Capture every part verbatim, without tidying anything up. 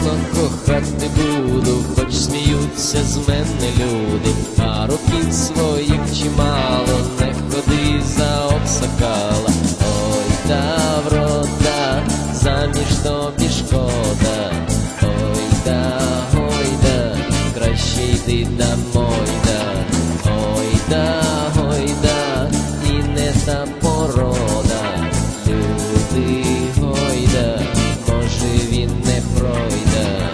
сильно кохати буду, хоч сміються з мене люди, а років своїх чимало, не ходи за обсакала. Ой, та врода, заміж тобі шкода. Ой, да, ой, да, краще йди домой, да. Ой, да, ой, да, і не та порода. Люди, ой, да, може він не пройде.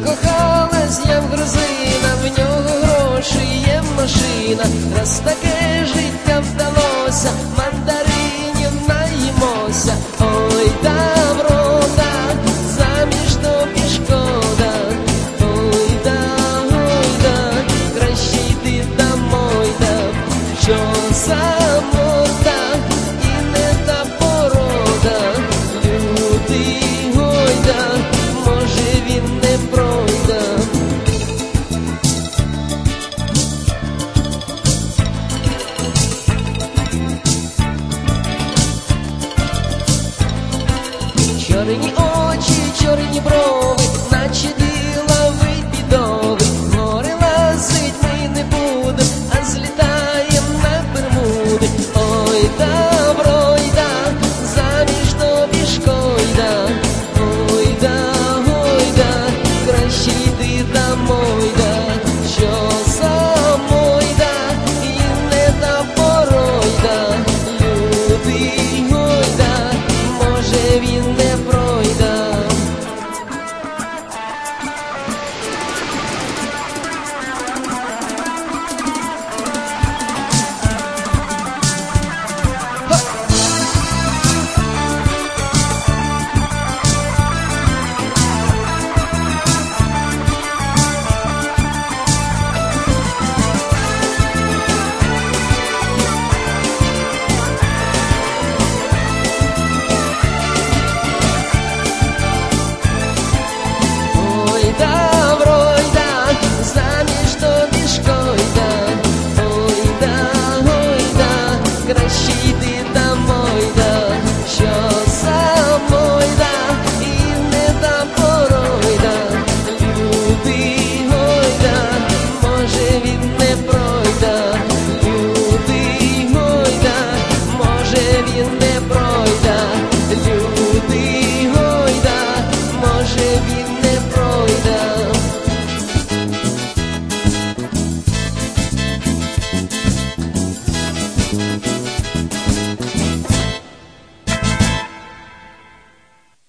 Закохалась я в грузина, в нього гроші, є машина, раз таке